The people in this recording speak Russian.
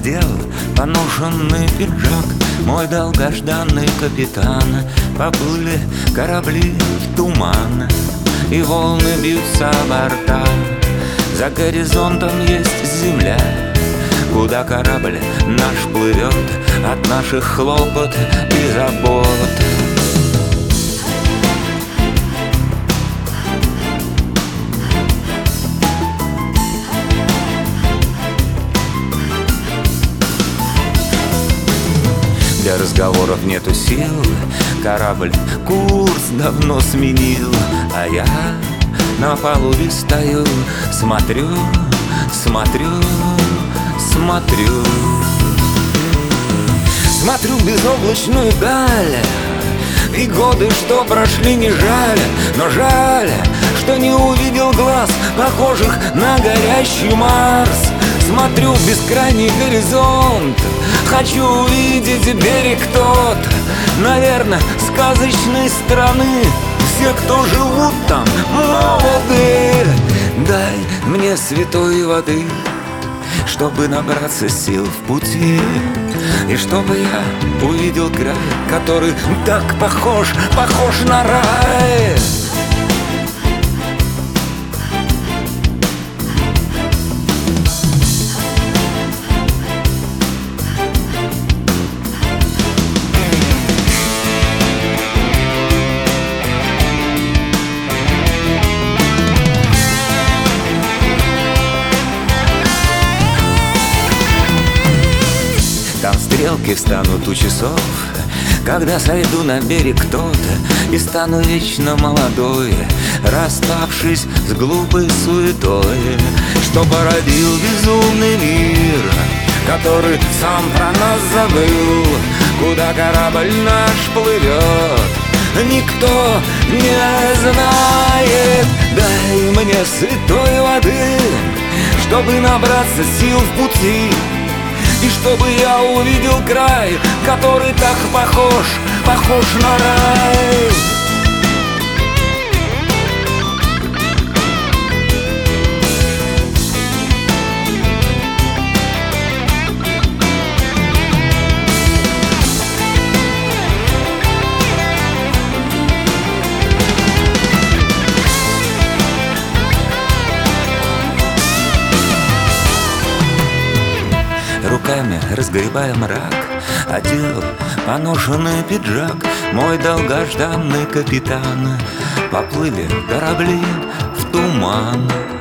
надел поношенный пиджак, мой долгожданный капитан. Поплыли корабли в туман, и волны бьются о борта. За горизонтом есть земля, куда корабль наш плывет от наших хлопот и забот. Для разговоров нету сил, корабль курс давно сменил, а я на палубе стою, смотрю, смотрю, смотрю. Смотрю в безоблачную даль, и годы, что прошли, не жаль. Но жаль, что не увидел глаз, похожих на горящий Марс. Смотрю в бескрайний горизонт, хочу увидеть берег тот, наверное, сказочной страны. Все, кто живут там, молоды. Дай мне святой воды, чтобы набраться сил в пути, и чтобы я увидел край, который так похож на рай. Там стрелки встанут у часов, когда сойду на берег кто-то, и стану вечно молодой, расставшись с глупой суетой, что породил безумный мир, который сам про нас забыл. Куда корабль наш плывет, никто не знает. Дай мне святой воды, чтобы набраться сил в пути, и чтобы я увидел край, который так похож на рай. Руками разгребая мрак, одел поношенный пиджак, мой долгожданный капитан. Поплыли корабли в туман.